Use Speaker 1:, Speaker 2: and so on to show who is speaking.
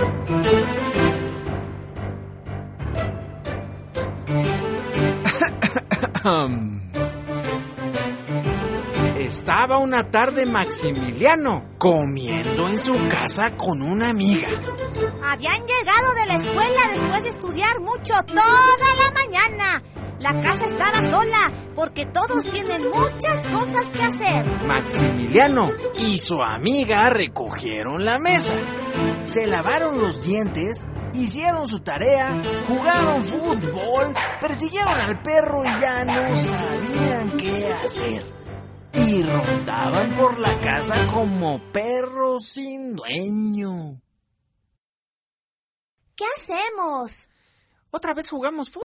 Speaker 1: Estaba una tarde Maximiliano comiendo en su casa con una amiga.
Speaker 2: Habían llegado de la escuela después de estudiar mucho toda la mañana. La casa estaba sola porque todos tienen muchas cosas que hacer.
Speaker 1: Maximiliano y su amiga recogieron la mesa, se lavaron los dientes, hicieron su tarea, jugaron fútbol, persiguieron al perro y ya no sabían qué hacer. Y rondaban por la casa como perros sin dueño.
Speaker 2: ¿Qué hacemos?
Speaker 1: Otra vez jugamos fútbol.